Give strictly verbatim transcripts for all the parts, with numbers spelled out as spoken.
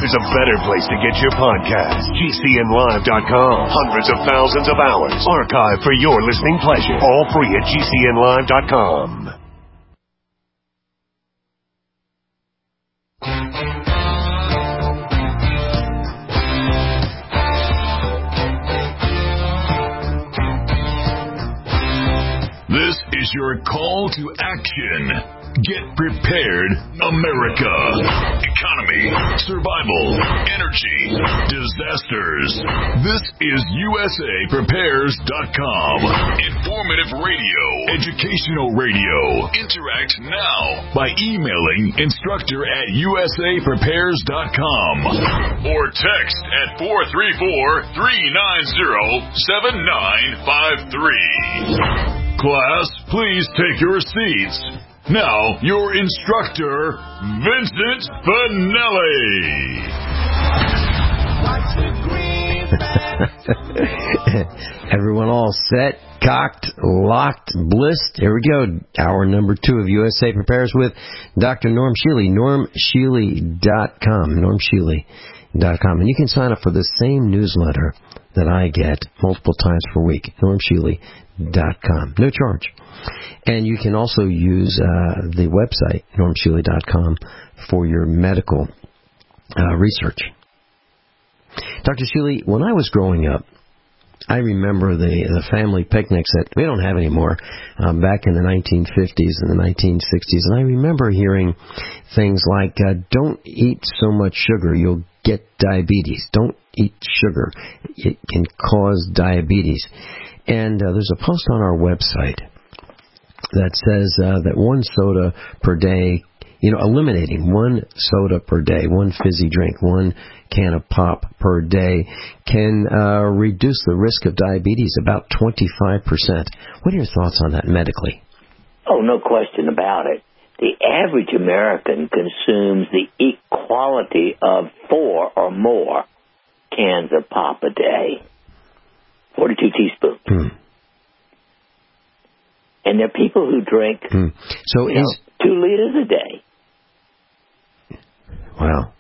there's a better place to get your podcast. G C N live dot com. Hundreds of thousands of hours archived for your listening pleasure. All free at G C N live dot com. This is your call to action. Get prepared, America. Economy, survival, energy, disasters. This is U S A Prepares dot com. Informative radio, educational radio. Interact now by emailing instructor at U S A Prepares dot com or text at four three four, three nine zero, seven nine five three. Class, please take your seats. Now, your instructor, Vincent Finelli. Everyone all set, cocked, locked, blissed. Here we go. Hour number two of U S A Prepares with Doctor Norm Shealy. Norm Shealy dot com. Norm Shealy dot com. And you can sign up for the same newsletter that I get multiple times per week. Norm Shealy dot com. No charge. And you can also use uh, the website, Norm Shealy dot com, for your medical uh, research. Doctor Shealy, when I was growing up, I remember the, the family picnics that we don't have anymore um, back in the nineteen fifties and the nineteen sixties. And I remember hearing things like, uh, don't eat so much sugar, you'll get diabetes. Don't eat sugar. It can cause diabetes. And uh, there's a post on our website that says uh, that one soda per day, you know, eliminating one soda per day, one fizzy drink, one can of pop per day can uh, reduce the risk of diabetes about twenty-five percent. What are your thoughts on that medically? Oh, no question about it. The average American consumes the equality of four or more cans of pop a day. forty-two teaspoons. Mm. And there are people who drink mm. so you is, know, two liters a day. Wow.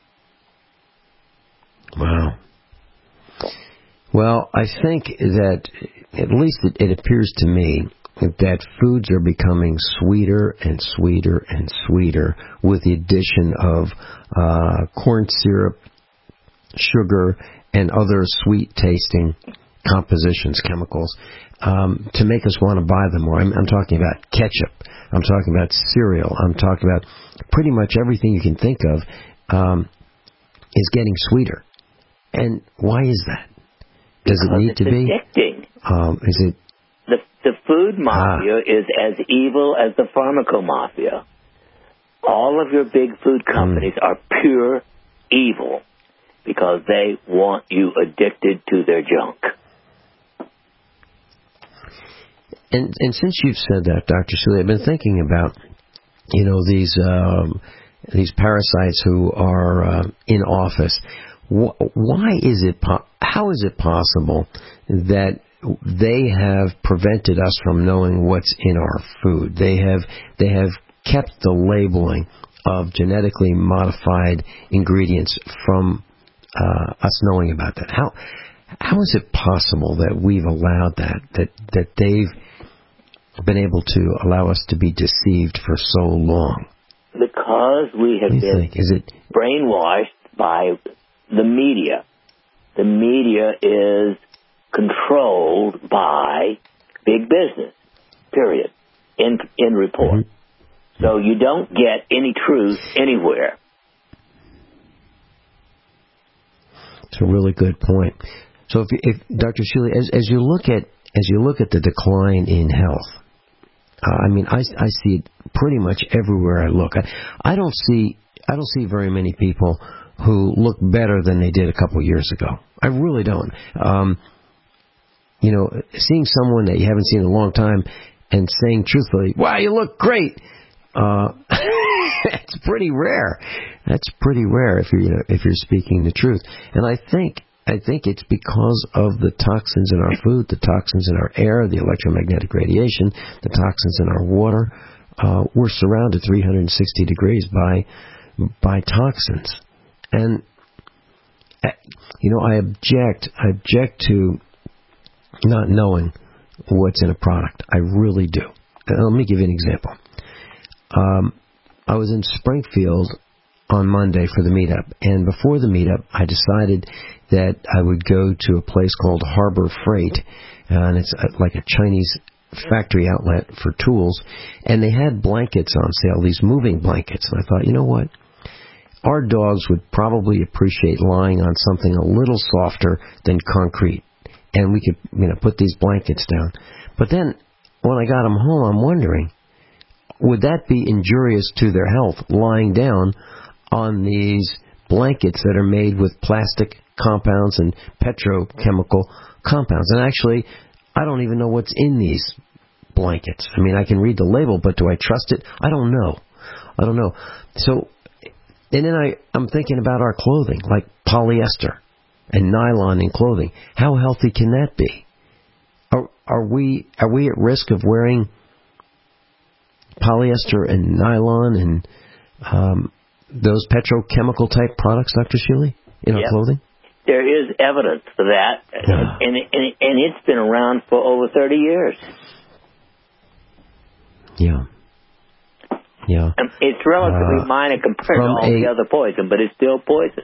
Wow. Well, I think that, at least it, it appears to me, that foods are becoming sweeter and sweeter and sweeter with the addition of uh, corn syrup, sugar, and other sweet-tasting compositions, chemicals, um, to make us want to buy them more. I'm, I'm talking about ketchup. I'm talking about cereal. I'm talking about pretty much everything you can think of um, is getting sweeter. And why is that? Does because it need to be? Addicting. Um, is it? The, the food mafia ah. is as evil as the pharmaco mafia. All of your big food companies mm. are pure evil because they want you addicted to their junk. And, and since you've said that, Doctor Shealy, I've been thinking about, you know, these um, these parasites who are uh, in office. Wh- why is it? Po- how is it possible that they have prevented us from knowing what's in our food? They have they have kept the labeling of genetically modified ingredients from uh, us knowing about that. How how is it possible that we've allowed that that that they've been able to allow us to be deceived for so long? Because we have been think? Is it brainwashed by the media. The media is controlled by big business, period, in, in report. Mm-hmm. So you don't get any truth anywhere. It's a really good point. So if, if Doctor Shealy, as, as you look at as you look at the decline in health, Uh, I mean, I, I see it pretty much everywhere I look. I, I don't see I don't see very many people who look better than they did a couple of years ago. I really don't. Um, you know, seeing someone that you haven't seen in a long time and saying truthfully, "Wow, you look great," uh, it's pretty rare. That's pretty rare if you're you know, if you're speaking the truth. And I think. I think it's because of the toxins in our food, the toxins in our air, the electromagnetic radiation, the toxins in our water. Uh, we're surrounded three hundred sixty degrees by by toxins. And You know, I object. I object to not knowing what's in a product. I really do. And let me give you an example. Um, I was in Springfield on Monday for the meetup, and before the meetup, I decided that I would go to a place called Harbor Freight, and it's like a Chinese factory outlet for tools, and they had blankets on sale, these moving blankets, and I thought, you know what? Our dogs would probably appreciate lying on something a little softer than concrete, and we could, you know, put these blankets down. But then, when I got them home, I'm wondering, would that be injurious to their health, lying down on these blankets that are made with plastic compounds and petrochemical compounds? And actually, I don't even know what's in these blankets. I mean, I can read the label, but do I trust it? I don't know. I don't know. So, and then I, I'm thinking about our clothing, like polyester and nylon in clothing. How healthy can that be? Are, are we are we at risk of wearing polyester and nylon and um, those petrochemical type products, Doctor Shealy, in yep. our clothing? There is evidence for that, Yeah. and, and and it's been around for over thirty years. Yeah. Yeah. And it's relatively Uh, minor compared to all a, the other poison, but it's still poison.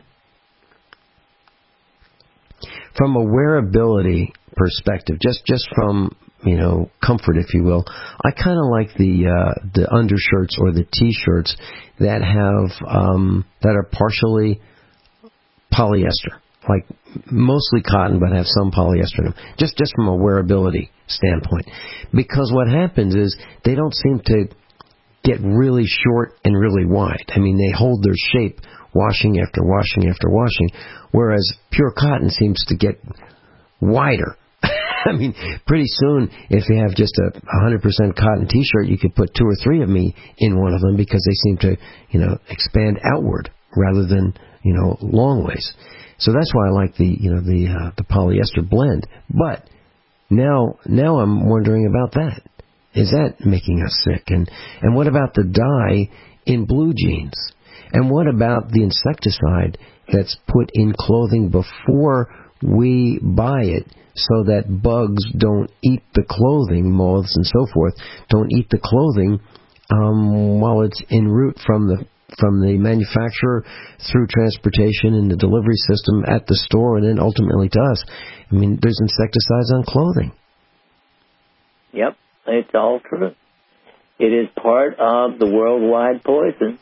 From a wearability perspective, just just from, you know, comfort, if you will, I kind of like the uh, the undershirts or the T-shirts that have um, that are partially polyester, like mostly cotton, but have some polyester in them. Just just from a wearability standpoint, because what happens is they don't seem to get really short and really wide. I mean, they hold their shape washing after washing after washing, whereas pure cotton seems to get wider. I mean, pretty soon, if you have just a one hundred percent cotton T-shirt, you could put two or three of me in one of them because they seem to, you know, expand outward rather than, you know, long ways. So that's why I like the, you know, the uh, the polyester blend. But now, now I'm wondering about that. Is that making us sick? And and what about the dye in blue jeans? And what about the insecticide that's put in clothing before we buy it so that bugs don't eat the clothing, moths and so forth, don't eat the clothing um, while it's en route from the from the manufacturer through transportation and the delivery system at the store and then ultimately to us? I mean, there's insecticides on clothing. Yep, it's all true. It is part of the worldwide poison.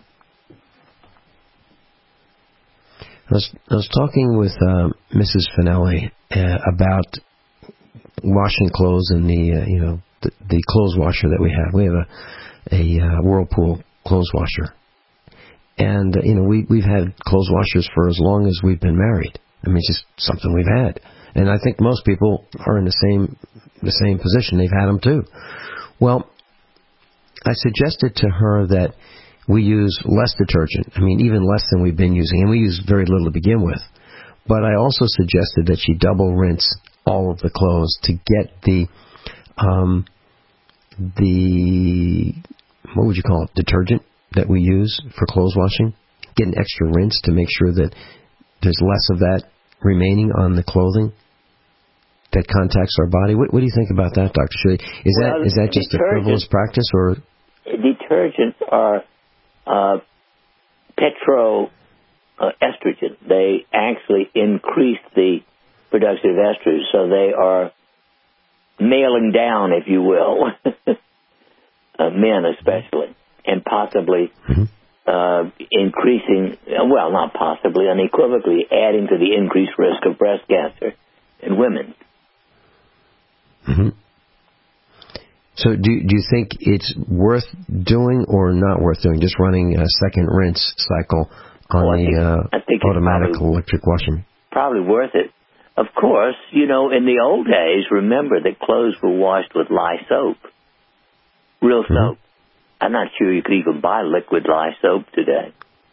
I was, I was talking with uh, Missus Finelli uh, about washing clothes and the uh, you know the, the clothes washer that we have. We have a a uh, Whirlpool clothes washer, and uh, you know we we've had clothes washers for as long as we've been married. I mean, it's just something we've had, and I think most people are in the same the same position. They've had them too. Well, I suggested to her that we use less detergent. I mean, even less than we've been using, and we use very little to begin with. But I also suggested that she double rinse all of the clothes to get the, um, the, what would you call it, detergent that we use for clothes washing. Get an extra rinse to make sure that there's less of that remaining on the clothing that contacts our body. What, what do you think about that, Doctor Shealy? Is well, that is that just a frivolous practice, or detergents are uh, petro uh, estrogen? They actually increase the production of estrogen, so they are mailing down, if you will, uh, men especially, and possibly mm-hmm. uh, increasing, well, not possibly, unequivocally adding to the increased risk of breast cancer in women. Mm-hmm. So do, do you think it's worth doing or not worth doing, just running a second rinse cycle on well, the think, uh, automatic probably, electric washing? Probably worth it. Of course, you know, in the old days, remember that clothes were washed with lye soap, real soap. Mm-hmm. I'm not sure you could even buy liquid lye soap today.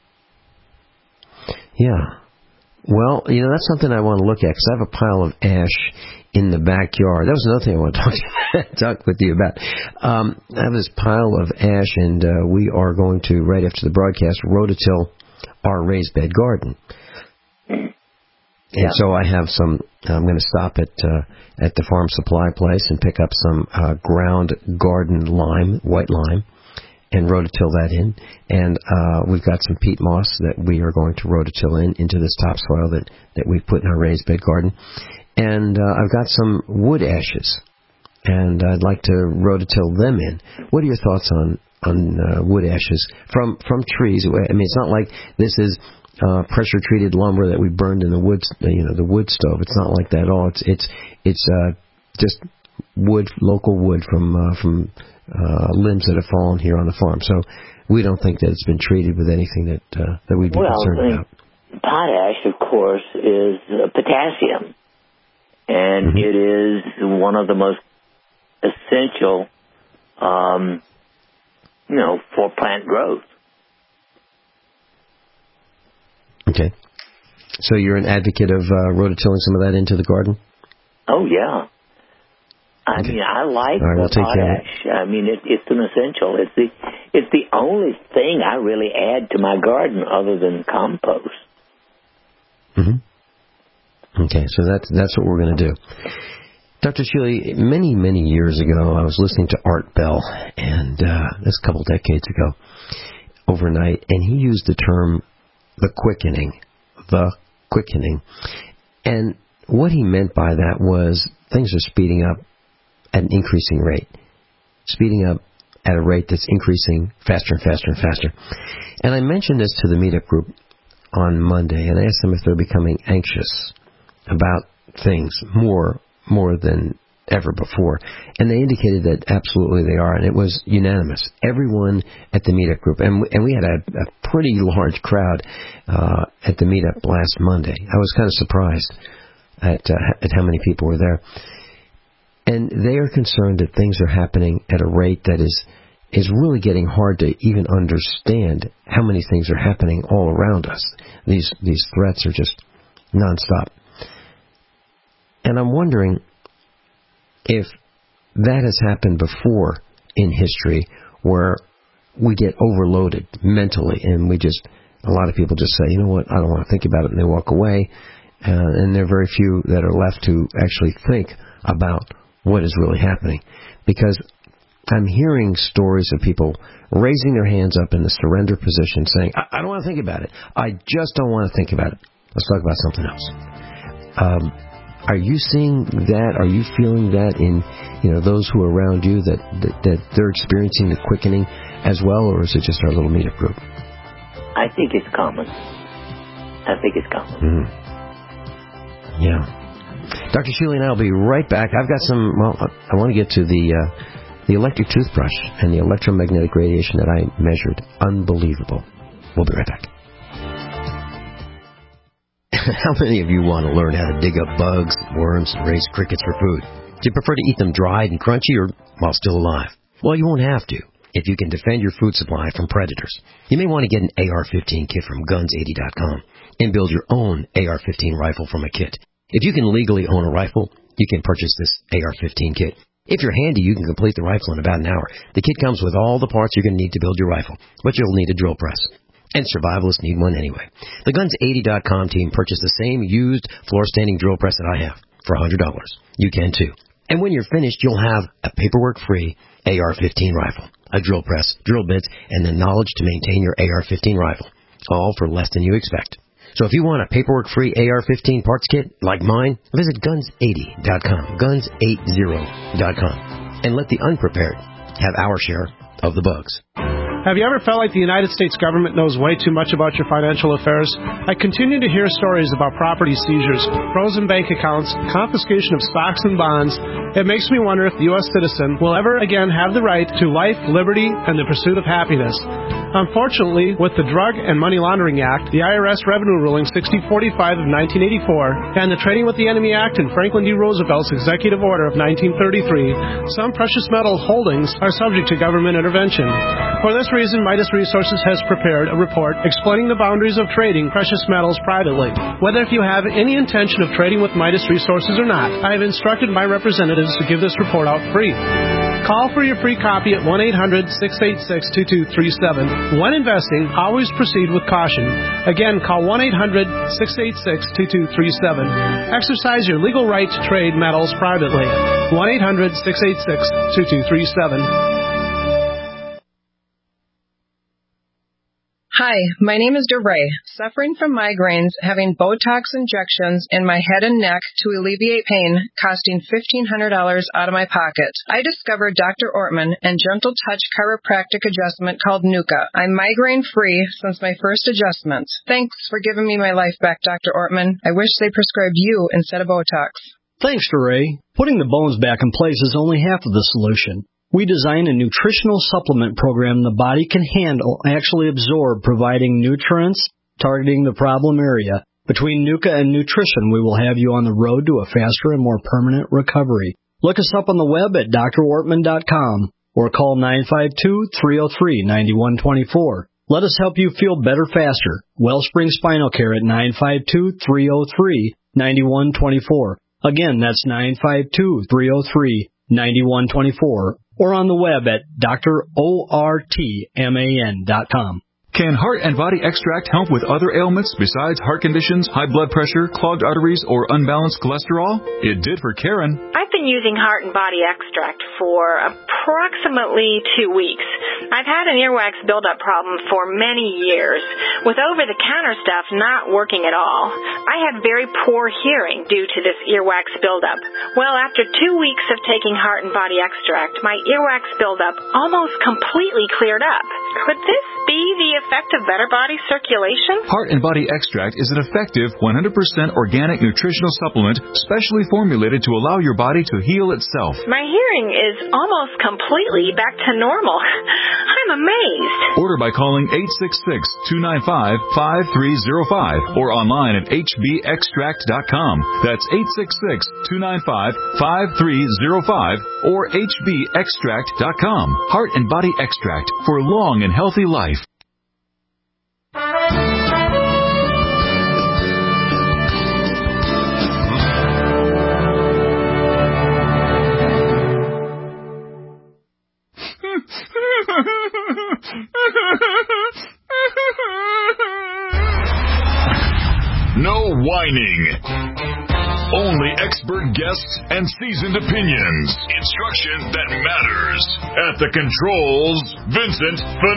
Yeah. Well, you know, that's something I want to look at because I have a pile of ash in the backyard. That was another thing I want to talk, to, talk with you about. Um, I have this pile of ash, and uh, we are going to, right after the broadcast, rototill our raised bed garden. And yeah. so I have some, I'm going to stop at uh, at the farm supply place and pick up some uh, ground garden lime, white lime, and rototill that in. And uh, we've got some peat moss that we are going to rototill in into this topsoil that, that we've put in our raised bed garden. And uh, I've got some wood ashes, and I'd like to rototill them in. What are your thoughts on, on uh, wood ashes from, from trees? I mean, it's not like this is uh, pressure-treated lumber that we burned in the wood, you know, the wood stove. It's not like that at all. It's it's it's uh, just wood, local wood from uh, from uh, limbs that have fallen here on the farm. So we don't think that it's been treated with anything that uh, that we'd be well, concerned about. Potash, of course, is uh, potassium, and mm-hmm. it is one of the most essential, um, you know, for plant growth. Okay. So you're an advocate of uh, rototilling some of that into the garden? Oh, yeah. I okay. mean, I like right, the we'll potash. I mean, it, it's an essential. It's the it's the only thing I really add to my garden other than compost. Mm-hmm. Okay, so that's that's what we're going to do. Doctor Shealy, many, many years ago, I was listening to Art Bell, and uh, this a couple decades ago, overnight, and he used the term the quickening, the quickening. And what he meant by that was things are speeding up at an increasing rate, speeding up at a rate that's increasing faster and faster and faster. And I mentioned this to the meetup group on Monday, and I asked them if they're becoming anxious about things more more than ever before. And they indicated that absolutely they are, and it was unanimous. Everyone at the meetup group, and, and we had a, a pretty large crowd uh, at the meetup last Monday. I was kind of surprised at, uh, at how many people were there. And they are concerned that things are happening at a rate that is is really getting hard to even understand how many things are happening all around us. These these threats are just nonstop. And I'm wondering if that has happened before in history, where we get overloaded mentally and we just, a lot of people just say, you know what, I don't want to think about it, and they walk away. Uh, and there are very few that are left to actually think about what is really happening. Because I'm hearing stories of people raising their hands up in the surrender position saying, I, I don't want to think about it. I just don't want to think about it. Let's talk about something else. Um, are you seeing that? Are you feeling that in, you know, those who are around you, that, that, that they're experiencing the quickening as well, or is it just our little meetup group? I think it's common. I think it's common. Mm-hmm. Yeah. Doctor Shealy and I will be right back. I've got some, well, I want to get to the uh, the electric toothbrush and the electromagnetic radiation that I measured. Unbelievable. We'll be right back. How many of you want to learn how to dig up bugs, worms, and raise crickets for food? Do you prefer to eat them dried and crunchy or while still alive? Well, you won't have to if you can defend your food supply from predators. You may want to get an A R fifteen kit from guns eighty dot com and build your own A R fifteen rifle from a kit. If you can legally own a rifle, you can purchase this A R fifteen kit. If you're handy, you can complete the rifle in about an hour. The kit comes with all the parts you're going to need to build your rifle, but you'll need a drill press. And survivalists need one anyway. The guns eighty dot com team purchased the same used floor-standing drill press that I have for one hundred dollars. You can too. And when you're finished, you'll have a paperwork-free A R fifteen rifle, a drill press, drill bits, and the knowledge to maintain your A R fifteen rifle, all for less than you expect. So if you want a paperwork-free A R fifteen parts kit like mine, visit guns eighty dot com, guns eighty dot com, and let the unprepared have our share of the bugs. Have you ever felt like the United States government knows way too much about your financial affairs? I continue to hear stories about property seizures, frozen bank accounts, confiscation of stocks and bonds. It makes me wonder if the U S citizen will ever again have the right to life, liberty, and the pursuit of happiness. Unfortunately, with the Drug and Money Laundering Act, the I R S Revenue Ruling sixty forty-five of nineteen eighty-four, and the Trading with the Enemy Act and Franklin D. Roosevelt's Executive Order of nineteen thirty-three, some precious metal holdings are subject to government intervention. For this reason, Midas Resources has prepared a report explaining the boundaries of trading precious metals privately. Whether if you have any intention of trading with Midas Resources or not, I have instructed my representatives to give this report out free. Call for your free copy at one eight hundred six eight six two two three seven. When investing, always proceed with caution. Again, call one eight hundred six eight six two two three seven. Exercise your legal right to trade metals privately. one eight hundred six eight six two two three seven. Hi, my name is DeRay. Suffering from migraines, having Botox injections in my head and neck to alleviate pain, costing fifteen hundred dollars out of my pocket. I discovered Doctor Ortman and Gentle Touch chiropractic adjustment called Nuka. I'm migraine-free since my first adjustment. Thanks for giving me my life back, Doctor Ortman. I wish they prescribed you instead of Botox. Thanks, DeRay. Putting the bones back in place is only half of the solution. We design a nutritional supplement program the body can handle, actually absorb, providing nutrients, targeting the problem area. Between Nuka and nutrition, we will have you on the road to a faster and more permanent recovery. Look us up on the web at D R ortman dot com or call nine five two, three oh three, nine one two four. Let us help you feel better faster. Wellspring Spinal Care at nine five two, three oh three, nine one two four. Again, that's nine five two, three oh three, nine one two four. Or on the web at D R ortman dot com. Can Heart and Body Extract help with other ailments besides heart conditions, high blood pressure, clogged arteries, or unbalanced cholesterol? It did for Karen. I've been using Heart and Body Extract for approximately two weeks. I've had an earwax buildup problem for many years, with over-the-counter stuff not working at all. I have very poor hearing due to this earwax buildup. Well, after two weeks of taking Heart and Body Extract, my earwax buildup almost completely cleared up. Could this be the effect of better body circulation? Heart and Body Extract is an effective one hundred percent organic nutritional supplement specially formulated to allow your body to heal itself. My hearing is almost completely back to normal. I'm amazed. Order by calling eight six six, two nine five, five three zero five or online at h b extract dot com. That's eight six six, two nine five, five three zero five or h b extract dot com. Heart and Body Extract for long and healthy life. No whining. Only expert guests and seasoned opinions. Instruction that matters. At the controls, Vincent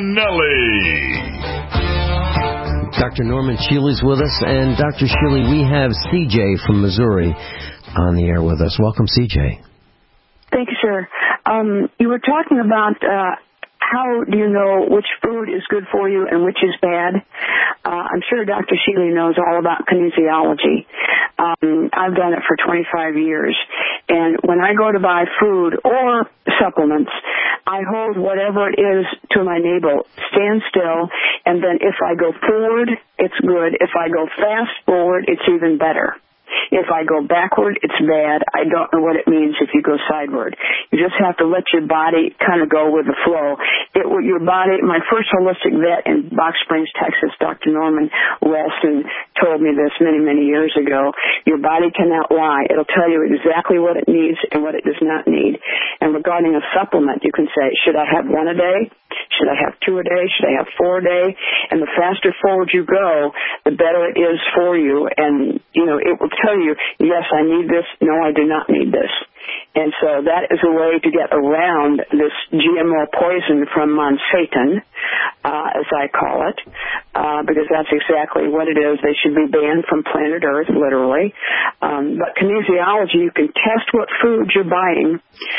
Finelli. Doctor Norman Shealy's with us, and Doctor Shealy, we have C J from Missouri on the air with us. Welcome, C J. Thank you, sir. Um, you were talking about uh, how do you know which food is good for you and which is bad. Uh, I'm sure Doctor Shealy knows all about kinesiology. Um, I've done it for twenty-five years. And when I go to buy food or supplements, I hold whatever it is to my navel, stand still, and then if I go forward, it's good. If I go fast forward, it's even better. If I go backward, it's bad. I don't know what it means if you go sideward. You just have to let your body kind of go with the flow. It, your body, my first holistic vet in Box Springs, Texas, Doctor Norman Ralston, told me this many, many years ago. Your body cannot lie. It'll tell you exactly what it needs and what it does not need. And regarding a supplement, you can say, should I have one a day? Should I have two a day? Should I have four a day? And the faster forward you go, the better it is for you. And, you know, it will tell you, yes, I need this. No, I do not need this. And so that is a way to get around this G M O poison from Monsanto, uh, as I call it, uh, because that's exactly what it is. They should be banned from planet Earth, literally. Um, but kinesiology, you can test what food you're buying,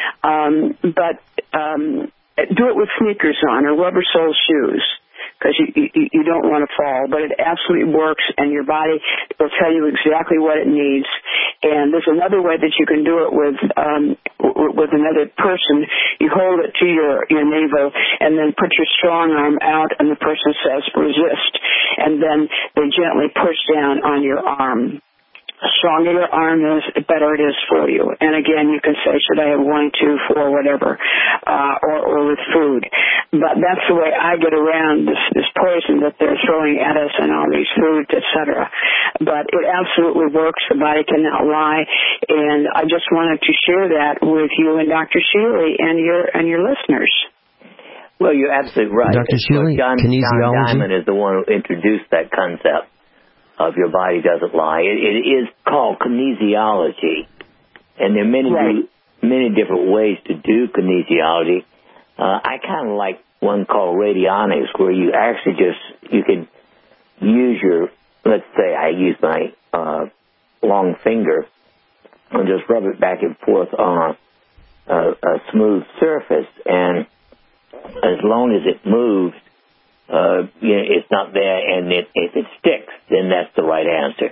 um, but um, do it with sneakers on or rubber sole shoes, because you, you, you don't want to fall, but it absolutely works, and your body will tell you exactly what it needs. And there's another way that you can do it with um, with another person. You hold it to your, your navel and then put your strong arm out, and the person says, resist. And then they gently push down on your arm. The stronger your arm is, the better it is for you. And again, you can say, should I have one, two, four, whatever, uh, or, or with food. But that's the way I get around this, this poison that they're throwing at us and all these foods, et cetera. But it absolutely works. The body cannot lie. And I just wanted to share that with you and Doctor Sheely and your and your listeners. Well, you're absolutely right. Doctor Sheely, John, John kinesiology? Diamond is the one who introduced that concept of your body doesn't lie. It, it is called kinesiology, and there are many Right. many different ways to do kinesiology. Uh, I kind of like one called radionics, where you actually just you can use your, let's say I use my uh, long finger and just rub it back and forth on a, a, a smooth surface, and as long as it moves, uh, you know, it's not there, and it, if it sticks, then that's the right answer.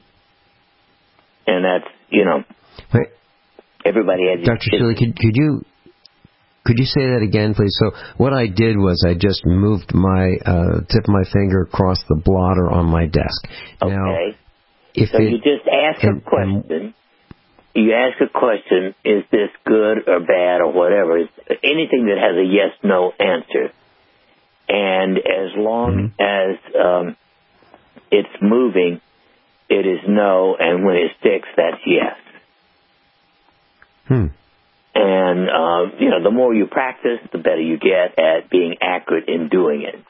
And that's, you know, Wait, everybody has... Doctor Sheely, could, could you could you say that again, please? So what I did was I just moved my uh, tip of my finger across the blotter on my desk. Okay. Now, if so it, you just ask and, a question. You ask a question, is this good or bad or whatever? It's anything that has a yes-no answer. And as long mm-hmm. as um, it's moving, it is no, and when it sticks, that's yes. Hmm. And, uh, you know, the more you practice, the better you get at being accurate in doing it.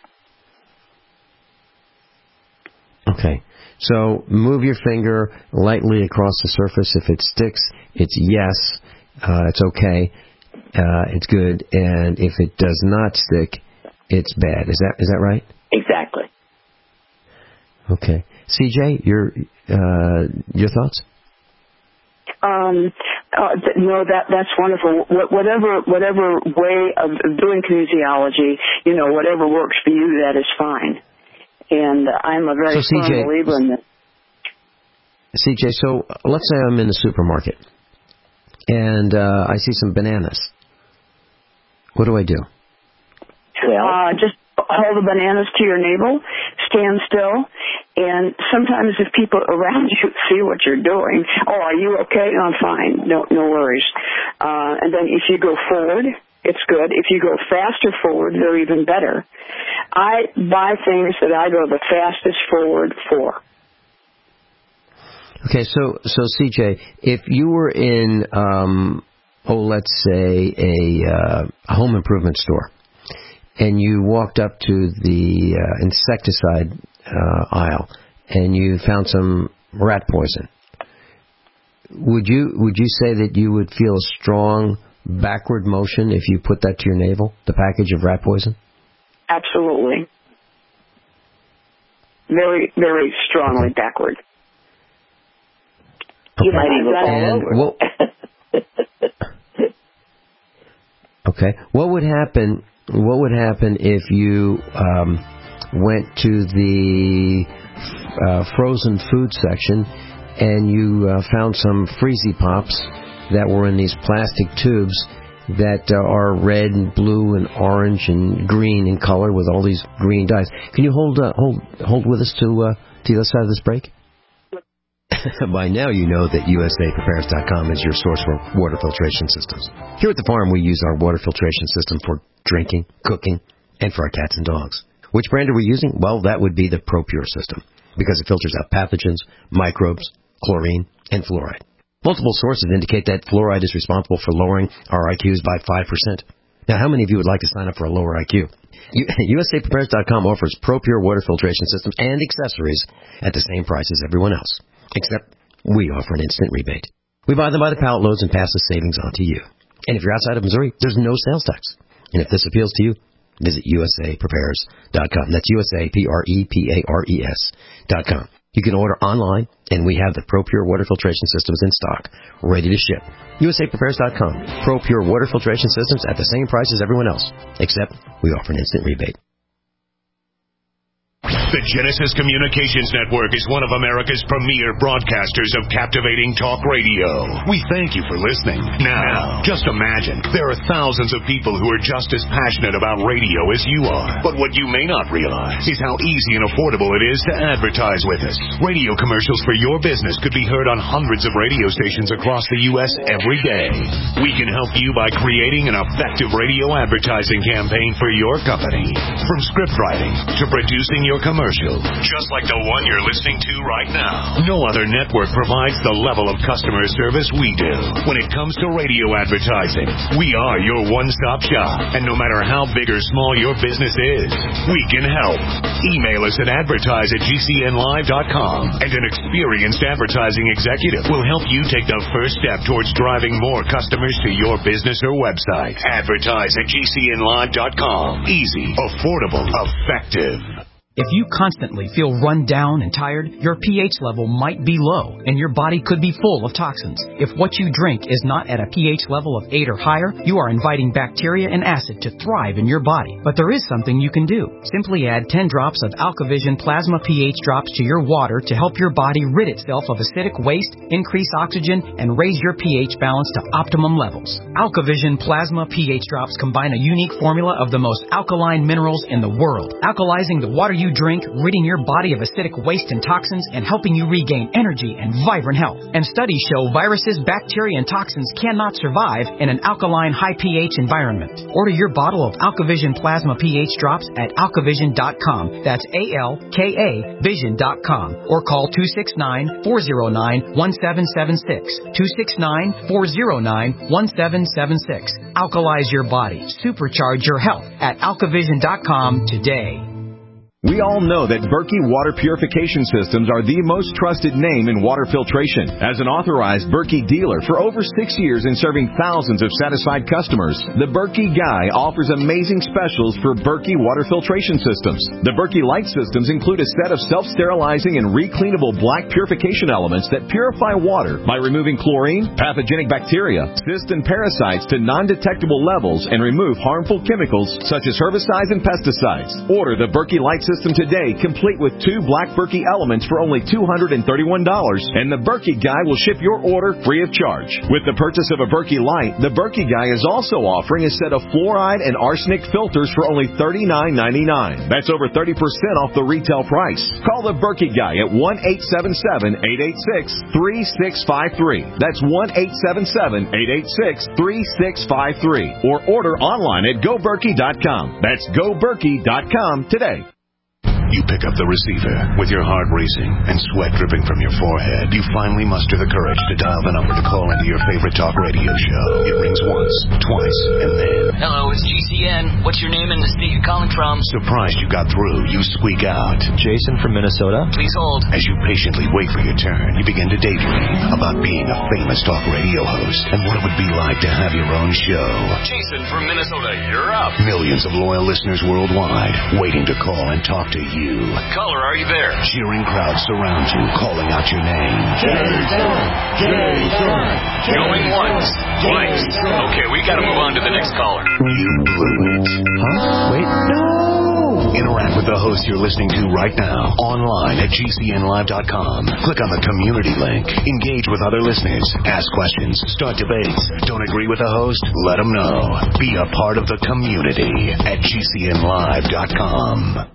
Okay. So move your finger lightly across the surface. If it sticks, it's yes. Uh, it's okay. Uh, it's good. And if it does not stick, it's bad. Is that is that right? Exactly. Okay. C J, your uh, your thoughts? Um, uh, th- no, that that's wonderful. Wh- whatever whatever way of doing kinesiology, you know, whatever works for you, that is fine. And uh, I'm a very so, firm C J, believer in that. C J, so let's say I'm in the supermarket and uh, I see some bananas. What do I do? Well, uh, just hold the bananas to your navel, stand still, and sometimes if people around you see what you're doing, oh, are you okay? No, I'm fine. No, no worries. Uh, and then if you go forward, it's good. If you go faster forward, they're even better. I buy things that I go the fastest forward for. Okay, so so C J, if you were in, um, oh, let's say a, uh, a home improvement store, and you walked up to the uh, insecticide uh, aisle, and you found some rat poison, would you would you say that you would feel a strong backward motion if you put that to your navel, the package of rat poison? Absolutely. Very, very strongly okay. backward. Okay. You might even all over. What, okay. What would happen? What would happen if you um, went to the uh, frozen food section and you uh, found some Freezy Pops that were in these plastic tubes that uh, are red and blue and orange and green in color with all these green dyes? Can you hold uh, hold hold with us to uh, to the other side of this break? By now you know that U S A Prepares dot com is your source for water filtration systems. Here at the farm we use our water filtration system for drinking, cooking, and for our cats and dogs. Which brand are we using? Well, that would be the ProPure system, because it filters out pathogens, microbes, chlorine, and fluoride. Multiple sources indicate that fluoride is responsible for lowering our I Qs by five percent. Now, how many of you would like to sign up for a lower I Q? U S A Prepares dot com offers ProPure water filtration systems and accessories at the same price as everyone else, except we offer an instant rebate. We buy them by the pallet loads and pass the savings on to you. And if you're outside of Missouri, there's no sales tax. And if this appeals to you, visit U S A Prepares dot com. That's U S A P R E P A R E S dot com. You can order online, and we have the ProPure water filtration systems in stock, ready to ship. U S A Prepares dot com. ProPure water filtration systems at the same price as everyone else, except we offer an instant rebate. The Genesis Communications Network is one of America's premier broadcasters of captivating talk radio. We thank you for listening. Now, just imagine, there are thousands of people who are just as passionate about radio as you are. But what you may not realize is how easy and affordable it is to advertise with us. Radio commercials for your business could be heard on hundreds of radio stations across the U S every day. We can help you by creating an effective radio advertising campaign for your company. From script writing to producing your commercial, commercial, just like the one you're listening to right now. No other network provides the level of customer service we do. When it comes to radio advertising, we are your one-stop shop. And no matter how big or small your business is, we can help. Email us at advertise at g c n live dot com, and an experienced advertising executive will help you take the first step towards driving more customers to your business or website. Advertise at g c n live dot com. Easy, affordable, effective. If you constantly feel run down and tired, your pH level might be low, and your body could be full of toxins. If what you drink is not at a pH level of eight or higher, you are inviting bacteria and acid to thrive in your body. But there is something you can do. Simply add ten drops of AlkaVision Plasma pH drops to your water to help your body rid itself of acidic waste, increase oxygen, and raise your pH balance to optimum levels. AlkaVision Plasma pH drops combine a unique formula of the most alkaline minerals in the world, alkalizing the water you drink, ridding your body of acidic waste and toxins, and helping you regain energy and vibrant health. And studies show viruses, bacteria, and toxins cannot survive in an alkaline, high pH environment. Order your bottle of AlkaVision Plasma pH drops at alkavision dot com. That's A L K A vision dot com. Or call two six nine, four zero nine, one seven seven six. two six nine, four zero nine, one seven seven six. Alkalize your body. Supercharge your health at alkavision dot com today. We all know that Berkey Water Purification Systems are the most trusted name in water filtration. As an authorized Berkey dealer for over six years and serving thousands of satisfied customers, the Berkey Guy offers amazing specials for Berkey Water Filtration Systems. The Berkey Light Systems include a set of self-sterilizing and recleanable black purification elements that purify water by removing chlorine, pathogenic bacteria, cysts, and parasites to non-detectable levels and remove harmful chemicals such as herbicides and pesticides. Order the Berkey Light System today, complete with two black Berkey elements for only two hundred thirty-one dollars, and the Berkey Guy will ship your order free of charge. With the purchase of a Berkey Light, the Berkey Guy is also offering a set of fluoride and arsenic filters for only thirty-nine ninety-nine. That's over thirty percent off the retail price. Call the Berkey Guy at one eight seven seven, eight eight six, three six five three. That's one eight seven seven, eight eight six, three six five three. Or order online at go berkey dot com. That's go berkey dot com today. You pick up the receiver. With your heart racing and sweat dripping from your forehead, you finally muster the courage to dial the number to call into your favorite talk radio show. It rings once, twice, and then... Hello, it's G C N. What's your name and the state you're calling from? Surprised you got through, you squeak out. Jason from Minnesota. Please hold. As you patiently wait for your turn, you begin to daydream about being a famous talk radio host and what it would be like to have your own show. Jason from Minnesota, you're up. Millions of loyal listeners worldwide waiting to call and talk to you. Caller, are you there? Cheering crowds surround you, calling out your name. Jason! Jason! Going once, twice. Okay, we gotta move on to the next caller. You blew it. Huh? Wait, no! Interact with the host you're listening to right now, online at g c n live dot com. Click on the community link. Engage with other listeners. Ask questions. Start debates. Don't agree with the host? Let them know. Be a part of the community at g c n live dot com.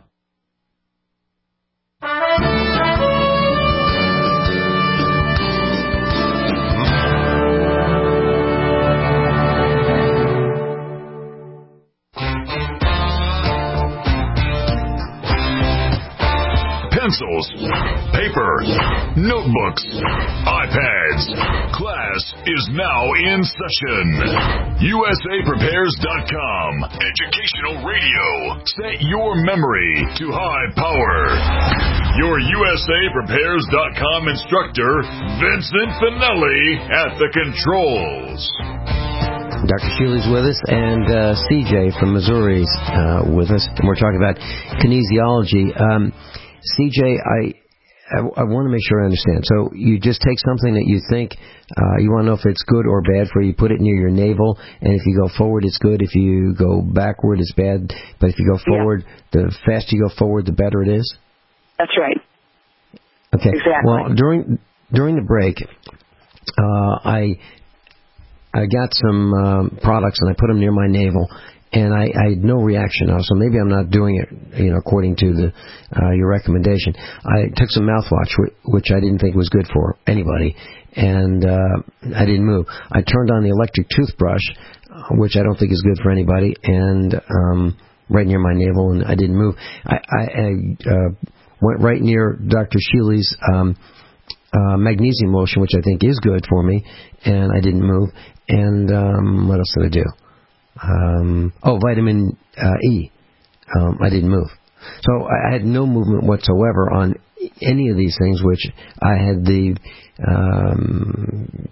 Pencils, paper, notebooks, iPads. Class is now in session. U S A prepares dot com. Educational radio. Set your memory to high power. Your U S A prepares dot com instructor, Vincent Finelli, at the controls. Doctor Sheely's with us, and uh, C J from Missouri is uh, with us, and we're talking about kinesiology. Um, C J, I, I, I want to make sure I understand. So you just take something that you think, uh, you want to know if it's good or bad for you, put it near your navel, and if you go forward, it's good. If you go backward, it's bad. But if you go forward, yeah. the faster you go forward, the better it is? That's right. Okay. Exactly. Well, during during the break, uh, I I got some um, products, and I put them near my navel. And I, I had no reaction now, so maybe I'm not doing it, you know, according to the uh, your recommendation. I took some mouthwash, which I didn't think was good for anybody, and uh, I didn't move. I turned on the electric toothbrush, which I don't think is good for anybody, and um, right near my navel, and I didn't move. I, I, I uh, went right near Doctor Shealy's um, uh, magnesium lotion, which I think is good for me, and I didn't move. And um, what else did I do? Um, oh, vitamin uh, E. Um, I didn't move. So I had no movement whatsoever on any of these things, which I had the um,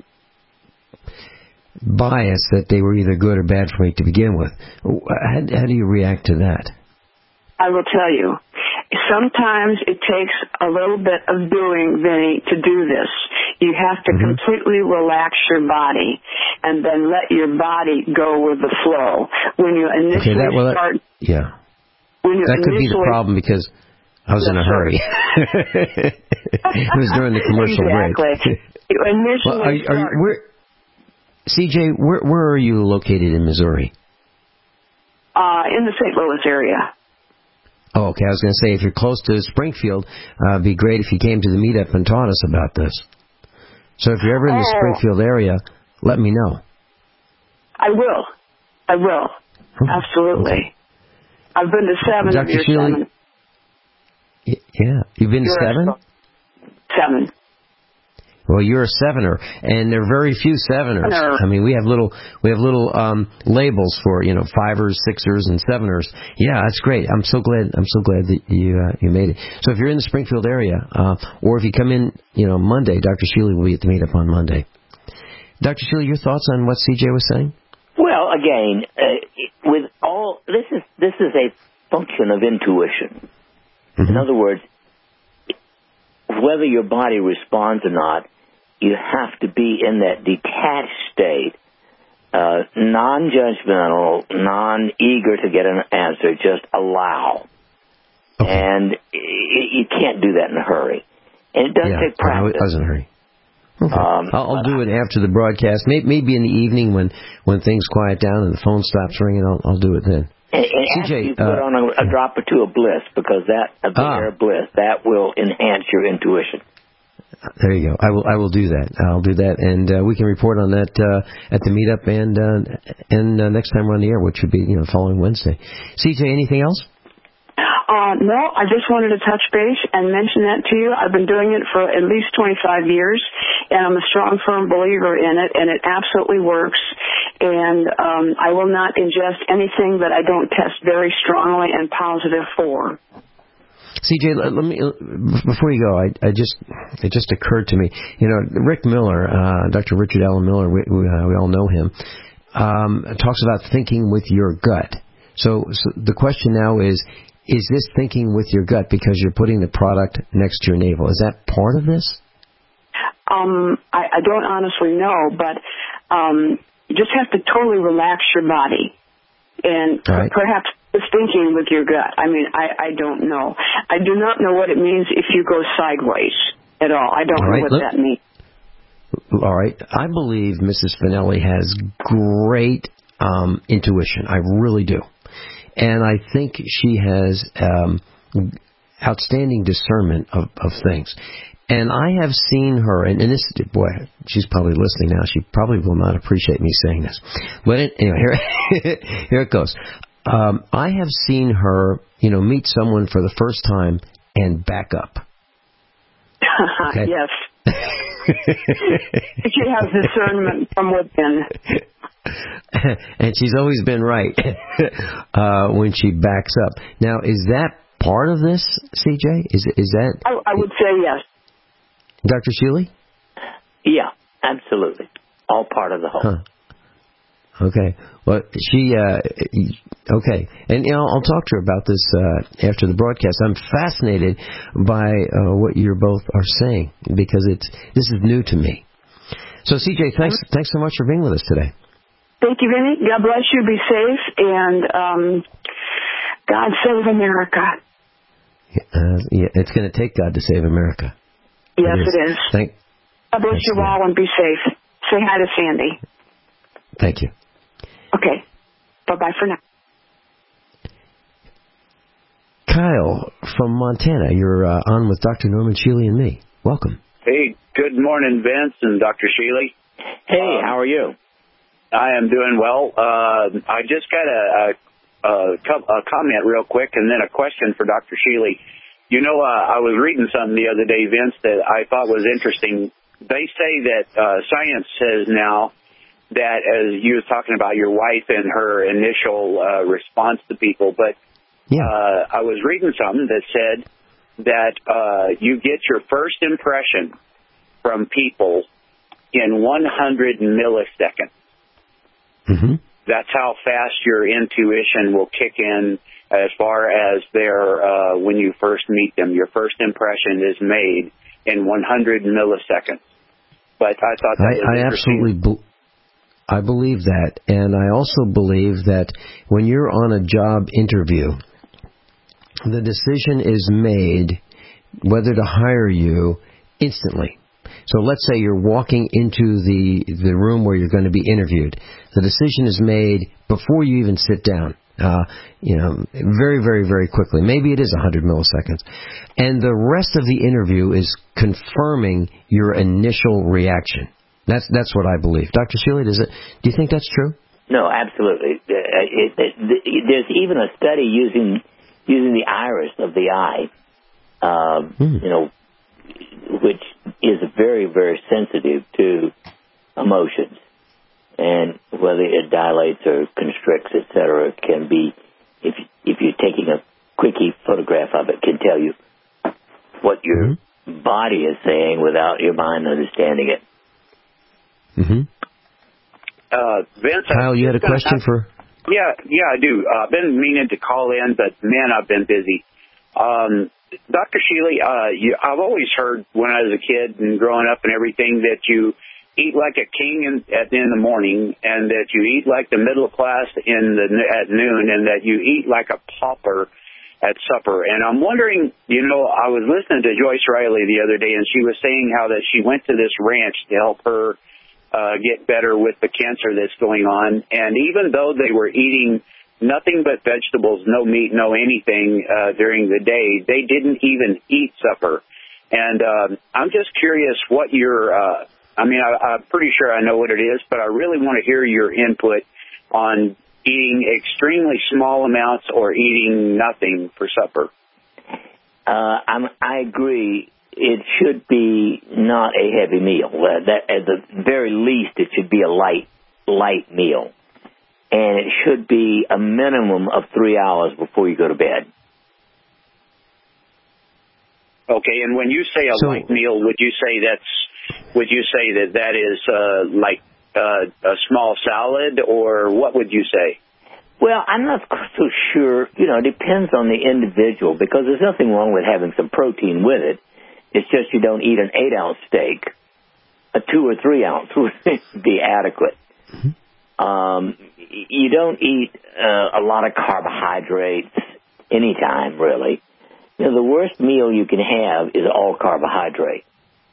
bias that they were either good or bad for me to begin with. How, how do you react to that? I will tell you. Sometimes it takes a little bit of doing, Vinny, to do this. You have to mm-hmm. completely relax your body and then let your body go with the flow. When you initially okay, that, well, start... That, yeah. When you that could be the problem because I was yes, in a hurry. It was during the commercial exactly. break. You initially well, are, are start... you, where, C J, where, where are you located in Missouri? Uh, in the Saint Louis area. Oh, okay. I was going to say, if you're close to Springfield, uh, it'd be great if you came to the meetup and taught us about this. So if you're ever in the oh. Springfield area, let me know. I will. I will. Hmm. Absolutely. Okay. I've been to seven Doctor of your Shealy, seven. Yeah. You've been you're to seven? Seven. Well, you're a sevener, and there are very few seveners. Sevener. I mean, we have little we have little um, labels for you know fivers, sixers, and seveners. Yeah, that's great. I'm so glad. I'm so glad that you uh, you made it. So if you're in the Springfield area, uh, or if you come in, you know, Monday, Doctor Shealy will be at the meetup on Monday. Doctor Shealy, your thoughts on what C J was saying? Well, again, uh, with all this is this is a function of intuition. Mm-hmm. In other words, whether your body responds or not, you have to be in that detached state, uh, non-judgmental, non-eager to get an answer, just allow. Okay. And you can't do that in a hurry. And it does yeah, take practice. I was in a hurry. Okay. Um, I'll, I'll do it after the broadcast. Maybe, maybe in the evening when, when things quiet down and the phone stops ringing, I'll, I'll do it then. And, and C J, after you put uh, on a, a drop or two of bliss, because that, a bit ah. of bliss, that will enhance your intuition. There you go. I will. I will do that. I'll do that, and uh, we can report on that uh, at the meetup and uh, and uh, next time we're on the air, which would be you know following Wednesday. C J, anything else? Uh, no, I just wanted to touch base and mention that to you. I've been doing it for at least twenty-five years, and I'm a strong, firm believer in it, and it absolutely works. And um, I will not ingest anything that I don't test very strongly and positive for. C J, let me before you go. I, I just it just occurred to me. You know, Rick Miller, uh, Doctor Richard Allen Miller. We, we, uh, we all know him. Um, talks about thinking with your gut. So, so the question now is: is this thinking with your gut because you're putting the product next to your navel? Is that part of this? Um, I, I don't honestly know, but um, you just have to totally relax your body and right. perhaps. It's thinking with your gut. I mean, I, I don't know. I do not know what it means if you go sideways at all. I don't all know right, what look, that means. All right. I believe Missus Finelli has great um, intuition. I really do. And I think she has um, outstanding discernment of, of things. And I have seen her, and, and this, boy, she's probably listening now. She probably will not appreciate me saying this. But it, anyway, here, here it goes. Um, I have seen her, you know, meet someone for the first time and back up. Okay? Yes. She has discernment from within. And she's always been right uh, when she backs up. Now, is that part of this, C J? Is is that? I, I would say yes. Doctor Shealy? Yeah, absolutely. All part of the whole. Huh. Okay. Well, she, uh, okay. And, you know, I'll talk to her about this uh, after the broadcast. I'm fascinated by uh, what you both are saying because it's this is new to me. So, C J, thanks thanks so much for being with us today. Thank you, Vinny. God bless you. Be safe. And um, God save America. Uh, yeah, it's going to take God to save America. Yes, it is. It is. Thank, God bless you all and be safe. Say hi to Sandy. Thank you. Okay. Bye-bye for now. Kyle from Montana, you're uh, on with Doctor Norman Shealy and me. Welcome. Hey, good morning, Vince and Doctor Shealy. Hey, um, how are you? I am doing well. Uh, I just got a, a, a, a comment real quick and then a question for Doctor Shealy. You know, uh, I was reading something the other day, Vince, that I thought was interesting. They say that uh, science says now that, as you were talking about your wife and her initial uh, response to people, but yeah. uh, I was reading something that said that uh, you get your first impression from people in one hundred milliseconds. Mm-hmm. That's how fast your intuition will kick in as far as their, uh, when you first meet them. Your first impression is made in one hundred milliseconds. But I thought that was I, I absolutely be- I believe that. And I also believe that when you're on a job interview, the decision is made whether to hire you instantly. So let's say you're walking into the the room where you're going to be interviewed. The decision is made before you even sit down. Uh, you know, very, very, very quickly. Maybe it is one hundred milliseconds. And the rest of the interview is confirming your initial reaction. That's that's what I believe. Doctor Shealy, does it? Do you think that's true? No, absolutely. Uh, it, it, it, there's even a study using using the iris of the eye, um, hmm. you know, which is very, very sensitive to emotions. And whether it dilates or constricts, et cetera, can be, if if you're taking a quickie photograph of it, can tell you what your mm-hmm. body is saying without your mind understanding it. Mm-hmm. Uh, Vince, Kyle, you had a question for? Yeah, yeah, I do. Uh, I've been meaning to call in, but man, I've been busy. Um, Doctor Shealy, uh, you, I've always heard when I was a kid and growing up and everything that you eat like a king in, at in the morning, and that you eat like the middle class in the at noon, and that you eat like a pauper at supper. And I'm wondering, you know, I was listening to Joyce Riley the other day, and she was saying how that she went to this ranch to help her uh, get better with the cancer that's going on. And even though they were eating nothing but vegetables, no meat, no anything uh, during the day, they didn't even eat supper. And uh, I'm just curious what your, uh, I mean, I, I'm pretty sure I know what it is, but I really want to hear your input on eating extremely small amounts or eating nothing for supper. Uh, I'm, I agree. It should be not a heavy meal. Uh, that, at the very least, it should be a light, light meal. And it should be a minimum of three hours before you go to bed. Okay, and when you say a so, light meal, would you say that's, would you say that that is uh, like uh, a small salad, or what would you say? Well, I'm not so sure. You know, it depends on the individual, because there's nothing wrong with having some protein with it. It's just you don't eat an eight-ounce steak. A two- or three-ounce would be adequate. Mm-hmm. Um, you don't eat uh, a lot of carbohydrates anytime, really. You know, the worst meal you can have is all carbohydrate.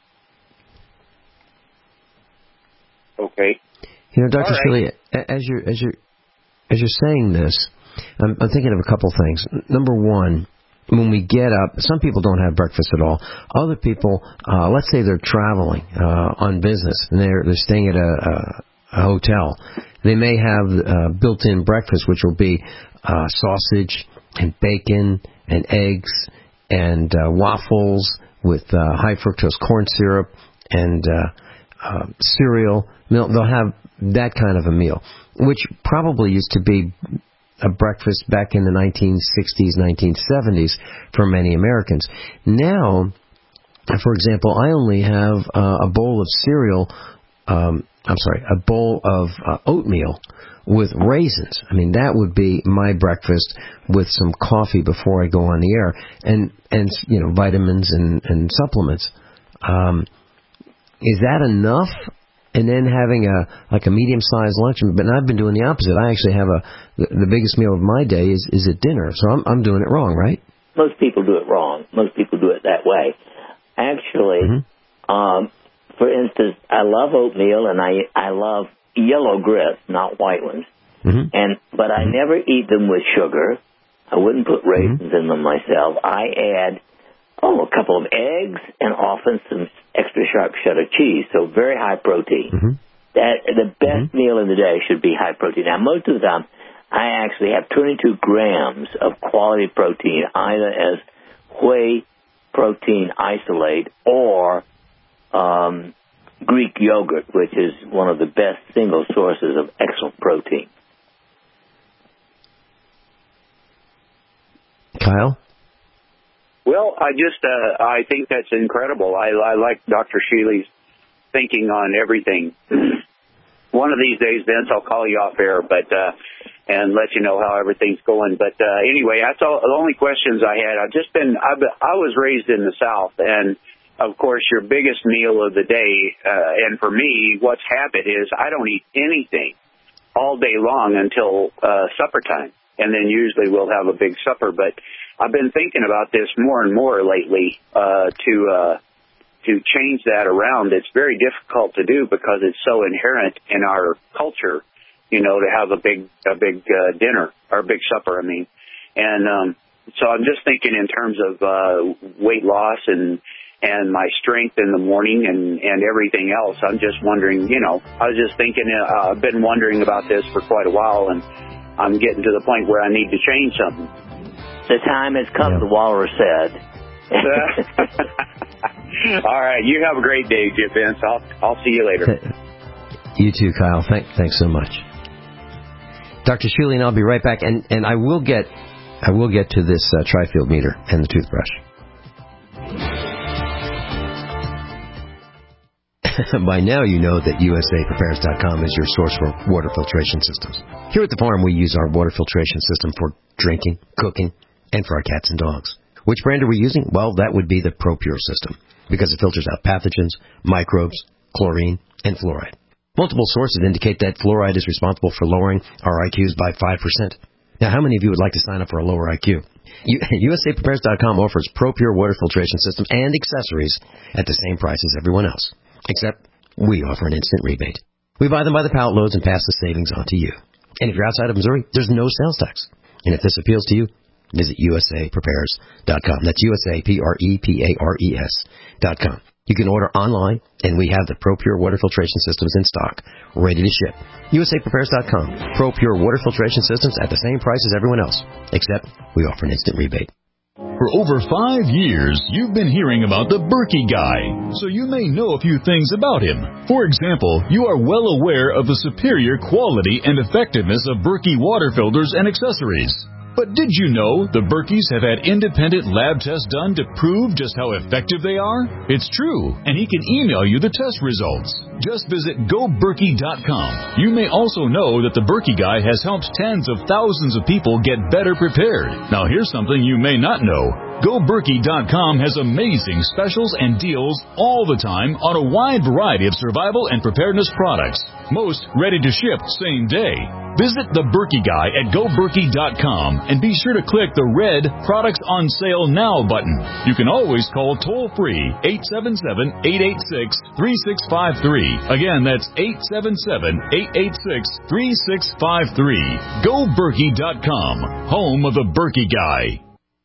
Okay. You know, Doctor Right. Shealy, as you're as you're as you're saying this, I'm, I'm thinking of a couple things. Number one, when we get up, some people don't have breakfast at all. Other people, uh, let's say they're traveling uh, on business and they're they're staying at a, a, a hotel. They may have uh, built-in breakfast, which will be uh, sausage and bacon and eggs and uh, waffles with uh, high fructose corn syrup and uh, uh, cereal. They'll, they'll have that kind of a meal, which probably used to be a breakfast back in the nineteen sixties, nineteen seventies for many Americans. Now, for example, I only have uh, a bowl of cereal, um, I'm sorry, a bowl of uh, oatmeal with raisins. I mean, that would be my breakfast with some coffee before I go on the air, and, and you know, vitamins and, and supplements. Um, is that enough? And then having a like a medium-sized lunch, but I've been doing the opposite. I actually have a the, the biggest meal of my day is, is at dinner, so I'm I'm doing it wrong, right? Most people do it wrong. Most people do it that way. Actually, mm-hmm. um, for instance, I love oatmeal and I I love yellow grits, not white ones. Mm-hmm. And but I mm-hmm. never eat them with sugar. I wouldn't put raisins mm-hmm. in them myself. I add oh a couple of eggs and often some extra sharp cheddar cheese, so very high protein. Mm-hmm. That the best mm-hmm. meal in the day should be high protein. Now, most of the time, I actually have twenty-two grams of quality protein, either as whey protein isolate or um, Greek yogurt, which is one of the best single sources of excellent protein. Kyle? Well, I just, uh, I think that's incredible. I, I like Doctor Shealy's thinking on everything. One of these days, Vince, I'll call you off air, but, uh, and let you know how everything's going. But, uh, anyway, that's all the only questions I had. I've just been, I've been, I was raised in the South, and of course, your biggest meal of the day, uh, and for me, what's habit is I don't eat anything all day long until, uh, supper time. And then usually we'll have a big supper. But I've been thinking about this more and more lately, uh, to, uh, to change that around. It's very difficult to do because it's so inherent in our culture, you know, to have a big, a big, uh, dinner or a big supper, I mean. And, um, so I'm just thinking in terms of, uh, weight loss and, and my strength in the morning and, and everything else. I'm just wondering, you know, I was just thinking, uh, I've been wondering about this for quite a while, and I'm getting to the point where I need to change something. The time has come, yeah. The walrus said. All right. You have a great day, Jim Vince. I'll, I'll see you later. You too, Kyle. Thank, thanks so much. Doctor Shealy and I'll be right back. And, and I will get I will get to this uh, tri-field meter and the toothbrush. By now you know that U S A Prepares dot com is your source for water filtration systems. Here at the farm, we use our water filtration system for drinking, cooking, and for our cats and dogs. Which brand are we using? Well, that would be the ProPure system, because it filters out pathogens, microbes, chlorine, and fluoride. Multiple sources indicate that fluoride is responsible for lowering our I Qs by five percent. Now, how many of you would like to sign up for a lower I Q? U S A Prepares dot com offers ProPure water filtration system and accessories at the same price as everyone else. Except we offer an instant rebate. We buy them by the pallet loads and pass the savings on to you. And if you're outside of Missouri, there's no sales tax. And if this appeals to you, visit U S A Prepares dot com. That's U S A P R E P A R E S dot com. You can order online, and we have the ProPure water filtration systems in stock, ready to ship. U S A Prepares dot com. ProPure water filtration systems at the same price as everyone else, except we offer an instant rebate. For over five years, you've been hearing about the Berkey Guy, so you may know a few things about him. For example, you are well aware of the superior quality and effectiveness of Berkey water filters and accessories. But did you know the Berkeys have had independent lab tests done to prove just how effective they are? It's true, and he can email you the test results. Just visit go berkey dot com. You may also know that the Berkey Guy has helped tens of thousands of people get better prepared. Now here's something you may not know. go berkey dot com has amazing specials and deals all the time on a wide variety of survival and preparedness products. Most ready to ship same day. Visit the Berkey Guy at go berkey dot com and be sure to click the red Products on Sale Now button. You can always call toll-free eight seven seven, eight eight six, three six five three. Again, that's eight seven seven, eight eight six, three six five three. go berkey dot com, home of the Berkey Guy.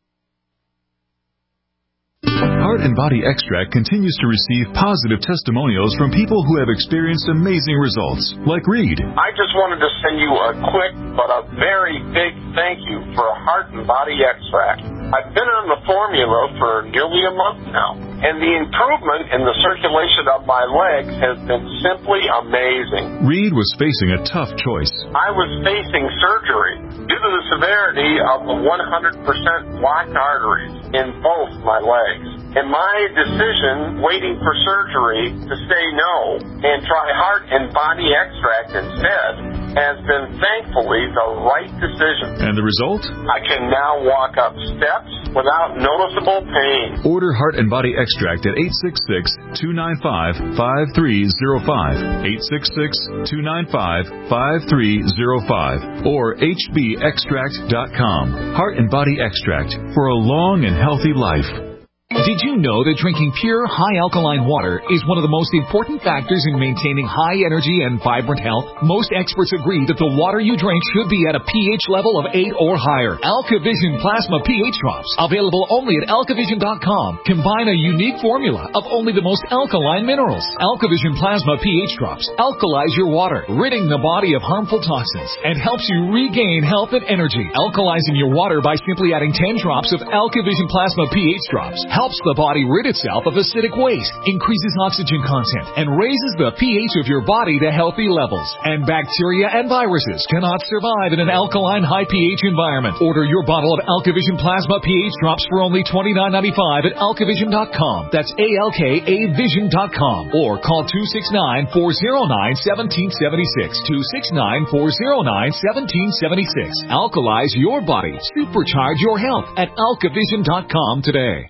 Heart and Body Extract continues to receive positive testimonials from people who have experienced amazing results, like Reed. I just wanted to send you a quick but a very big thank you for Heart and Body Extract. I've been on the formula for nearly a month now, and the improvement in the circulation of my legs has been simply amazing. Reed was facing a tough choice. I was facing surgery due to the severity of the one hundred percent blocked arteries in both my legs. And my decision, waiting for surgery, to say no and try Heart and Body Extract instead, has been thankfully the right decision. And the result? I can now walk up steps without noticeable pain. Order Heart and Body Extract at eight six six, two nine five, five three zero five, eight six six, two nine five, five three zero five, or H B extract dot com. Heart and Body Extract for a long and healthy life. Did you know that drinking pure, high alkaline water is one of the most important factors in maintaining high energy and vibrant health? Most experts agree that the water you drink should be at a pH level of eight or higher. AlkaVision Plasma pH Drops, available only at alkavision dot com, combine a unique formula of only the most alkaline minerals. AlkaVision Plasma pH Drops alkalize your water, ridding the body of harmful toxins, and helps you regain health and energy. Alkalizing your water by simply adding ten drops of AlkaVision Plasma pH Drops helps the body rid itself of acidic waste, increases oxygen content, and raises the pH of your body to healthy levels. And bacteria and viruses cannot survive in an alkaline high pH environment. Order your bottle of AlkaVision Plasma pH Drops for only twenty-nine ninety-five at alkavision dot com. That's A L K A vision dot com. Or call two six nine, four oh nine, one seven seven six. two six nine, four oh nine, one seven seven six. Alkalize your body. Supercharge your health at alkavision dot com today.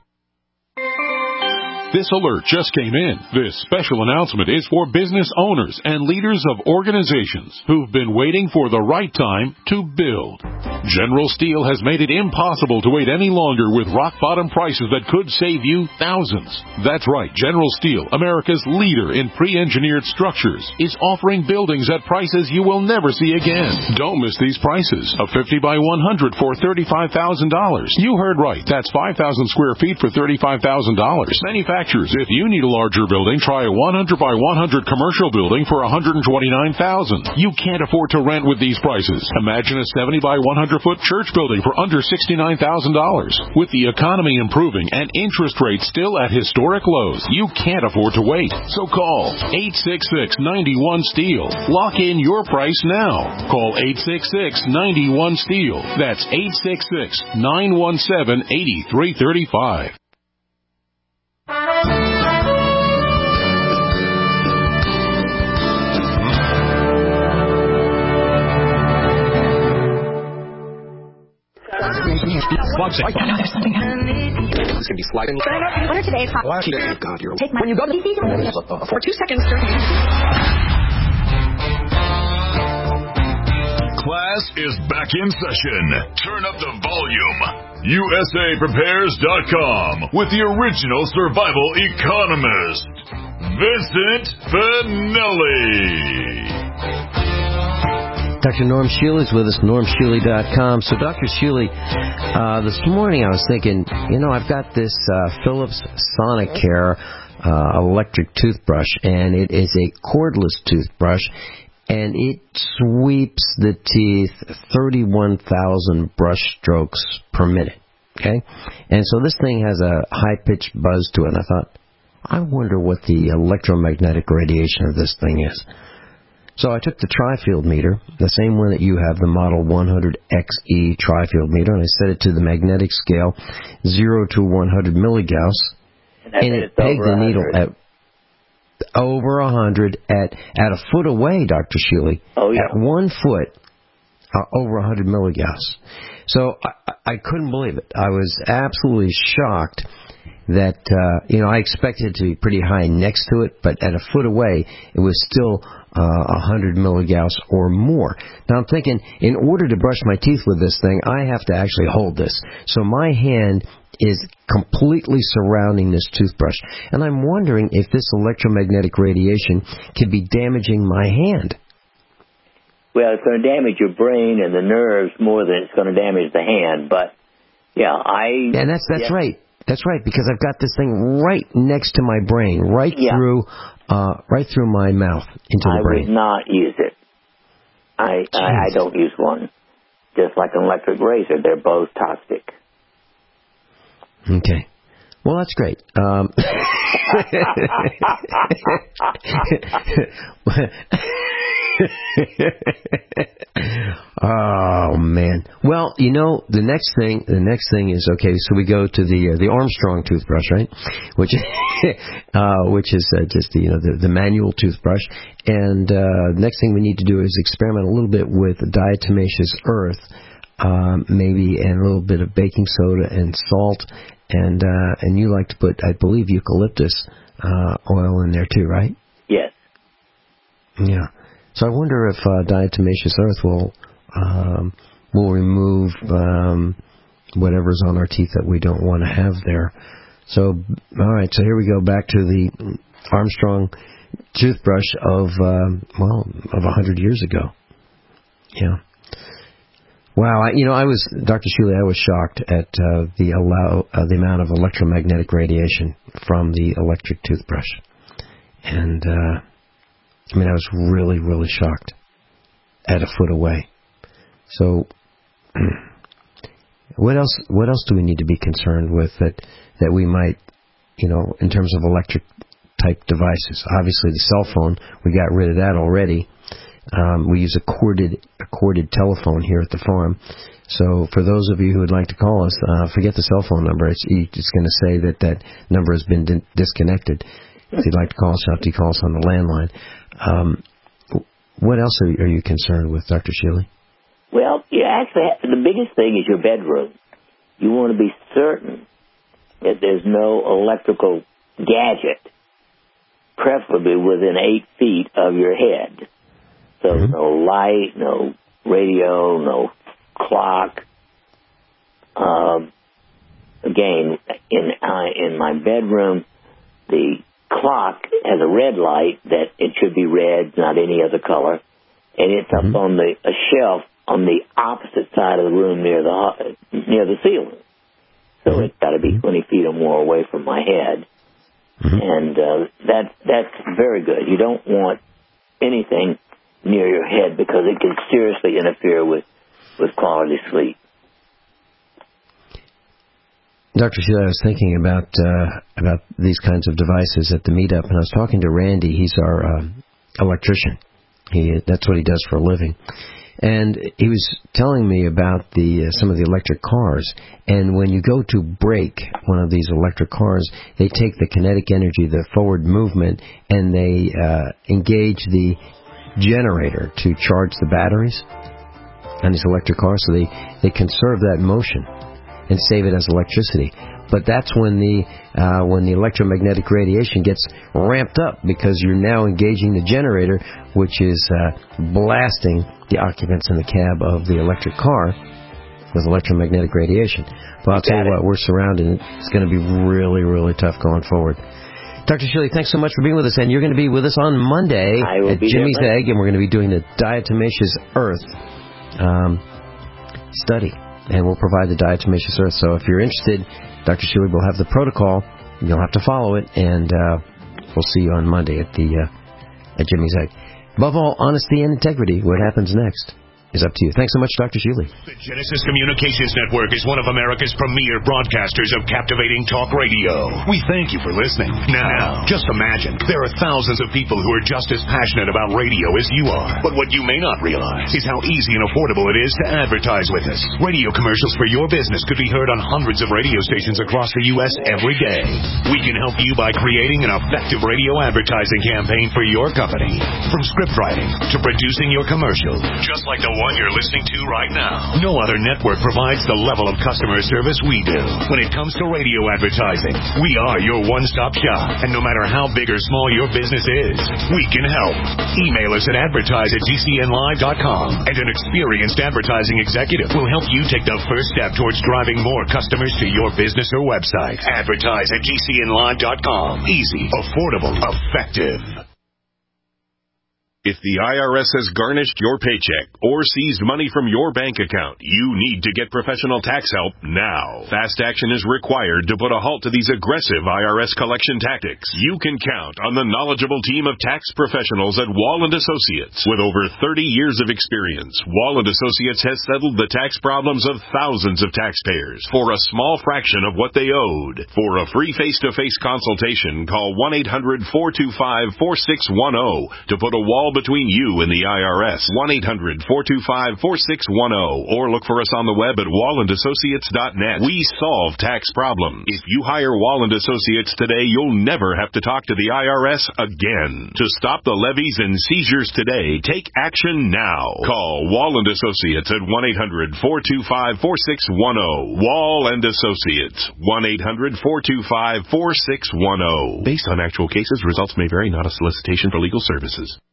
This alert just came in. This special announcement is for business owners and leaders of organizations who've been waiting for the right time to build. General Steel has made it impossible to wait any longer with rock-bottom prices that could save you thousands. That's right, General Steel, America's leader in pre-engineered structures, is offering buildings at prices you will never see again. Don't miss these prices. A fifty by one hundred for thirty-five thousand dollars. You heard right. That's five thousand square feet for thirty-five thousand dollars. Manufacturers, if you need a larger building, try a one hundred by one hundred commercial building for one hundred twenty-nine thousand dollars. You can't afford to rent with these prices. Imagine a seventy by one hundred foot church building for under sixty-nine thousand dollars. With the economy improving and interest rates still at historic lows, you can't afford to wait. So call eight six six, nine one, STEEL. Lock in your price now. Call eight six six, nine one, STEEL. That's eight six six, nine one seven, eight three three five. Website. I know there's something happening. It's going to be sliding. What are today's hot? Oh, God, you're... Take my... When you go to the... For two seconds, sir. Class is back in session. Turn up the volume. U S A Prepares dot com with the original survival economist, Vincent Finelli. Doctor Norm Shealy is with us, norm shealy dot com. So, Doctor Shealy, uh, this morning I was thinking, you know, I've got this uh, Philips Sonicare uh, electric toothbrush, and it is a cordless toothbrush, and it sweeps the teeth thirty-one thousand brush strokes per minute, okay? And so this thing has a high-pitched buzz to it, and I thought, I wonder what the electromagnetic radiation of this thing is. So I took the tri-field meter, the same one that you have, the Model one hundred X E tri-field meter, and I set it to the magnetic scale, zero to one hundred milligauss, and, and it pegged the needle at over one hundred at at a foot away, Doctor Shealy. Oh, yeah. At one foot, uh, over one hundred milligauss. So I, I couldn't believe it. I was absolutely shocked that, uh, you know, I expected it to be pretty high next to it, but at a foot away, it was still uh, one hundred milligauss or more. Now I'm thinking, in order to brush my teeth with this thing, I have to actually hold this. So my hand is completely surrounding this toothbrush. And I'm wondering if this electromagnetic radiation could be damaging my hand. Well, it's going to damage your brain and the nerves more than it's going to damage the hand. But, yeah, I... And that's that's yeah. right. That's right, because I've got this thing right next to my brain, right yeah. through uh, right through my mouth into the I brain. I would not use it. I, I I don't use one. Just like an electric razor, they're both toxic. Okay. Well, that's great. Um, oh man. Well, you know, the next thing, the next thing is okay. So we go to the uh, the Armstrong toothbrush, right? Which, uh, which is uh, just the, you know the, the manual toothbrush. And uh, next thing we need to do is experiment a little bit with diatomaceous earth, um, maybe, and a little bit of baking soda and salt. And uh, and you like to put, I believe, eucalyptus uh, oil in there too, right? Yes. Yeah. So I wonder if uh, diatomaceous earth will um, will remove um, whatever's on our teeth that we don't want to have there. So, all right, so here we go back to the Armstrong toothbrush of, uh, well, of one hundred years ago. Yeah. Wow, I, you know, I was, Doctor Shealy, I was shocked at uh, the allow uh, the amount of electromagnetic radiation from the electric toothbrush. And, uh, I mean, I was really, really shocked at a foot away. So, what else, what else do we need to be concerned with that, that we might, you know, in terms of electric type devices? Obviously, the cell phone, we got rid of that already. Um, we use a corded a corded telephone here at the farm. So for those of you who would like to call us, uh, forget the cell phone number. It's, it's going to say that that number has been di- disconnected. If you'd like to call us, you have to call us on the landline. Um, what else are you, are you concerned with, Doctor Shealy? Well, you actually have, the biggest thing is your bedroom. You want to be certain that there's no electrical gadget, preferably within eight feet of your head. So mm-hmm. no light, no radio, no clock. Um, again, in uh, in my bedroom, the clock has a red light that it should be red, not any other color, and it's mm-hmm. up on the a shelf on the opposite side of the room near the near the ceiling. So mm-hmm. it's got to be twenty feet or more away from my head, mm-hmm. and uh, that that's very good. You don't want anything near your head because it can seriously interfere with, with quality sleep. Doctor Shealy, I was thinking about uh, about these kinds of devices at the meetup, and I was talking to Randy. He's our uh, electrician. He that's what he does for a living, and he was telling me about the uh, some of the electric cars. And when you go to brake one of these electric cars, they take the kinetic energy, the forward movement, and they uh, engage the generator to charge the batteries on these electric cars, so they, they conserve that motion and save it as electricity. But that's when the uh, when the electromagnetic radiation gets ramped up because you're now engaging the generator, which is uh, blasting the occupants in the cab of the electric car with electromagnetic radiation. But I'll tell you what, we're surrounded. It's going to be really, really tough going forward. Doctor Shealy, thanks so much for being with us, and you're going to be with us on Monday at Jimmy's Egg, and we're going to be doing the diatomaceous earth um, study, and we'll provide the diatomaceous earth. So if you're interested, Doctor Shealy will have the protocol. You'll have to follow it, and uh, we'll see you on Monday at the uh, at Jimmy's Egg. Above all, honesty and integrity. What happens next is up to you. Thanks so much, Doctor Shealy. The Genesis Communications Network is one of America's premier broadcasters of captivating talk radio. We thank you for listening. Now, just imagine, there are thousands of people who are just as passionate about radio as you are. But what you may not realize is how easy and affordable it is to advertise with us. Radio commercials for your business could be heard on hundreds of radio stations across the U S every day. We can help you by creating an effective radio advertising campaign for your company. From script writing to producing your commercial, just like the one you're listening to right now. No other network provides the level of customer service we do. When it comes to radio advertising, we are your one-stop shop. And no matter how big or small your business is, we can help. Email us at advertise at g c n live dot com, and an experienced advertising executive will help you take the first step towards driving more customers to your business or website. Advertise at g c n live dot com. Easy, affordable, effective. If the I R S has garnished your paycheck or seized money from your bank account, you need to get professional tax help now. Fast action is required to put a halt to these aggressive I R S collection tactics. You can count on the knowledgeable team of tax professionals at Wall and Associates. With over thirty years of experience, Wall and Associates has settled the tax problems of thousands of taxpayers for a small fraction of what they owed. For a free face-to-face consultation, call one eight hundred four two five four six one zero to put a wall between you and the I R S. one eight hundred four two five four six one zero, or look for us on the web at wall and associates dot net. We solve tax problems. If you hire Wall and Associates today, you'll never have to talk to the I R S again. To stop the levies and seizures today, take action now. Call Wall and Associates at one eight hundred four two five four six one zero. Wall and Associates, one eight hundred four two five four six one zero. Based on actual cases, results may vary, not a solicitation for legal services.